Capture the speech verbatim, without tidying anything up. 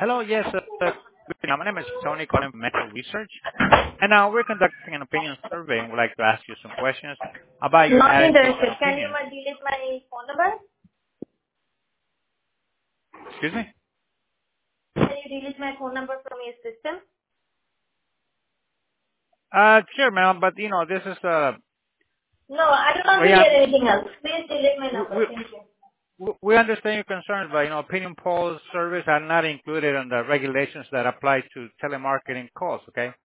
Hello. Yes, uh, good evening. My name is Tony calling from Metro Research, and now we're conducting an opinion survey and would like to ask you some questions about your Not attitude and interested. Can you opinion. uh, delete my phone number? Excuse me? Can you delete my phone number from your system? Uh, sure, ma'am, but you know, this is, uh, No, I don't want to we, hear have, anything else. Please delete my we, number. we Thank you. we understand your concerns, but you know, opinion polls surveys are not included in the regulations that apply to telemarketing calls, okay?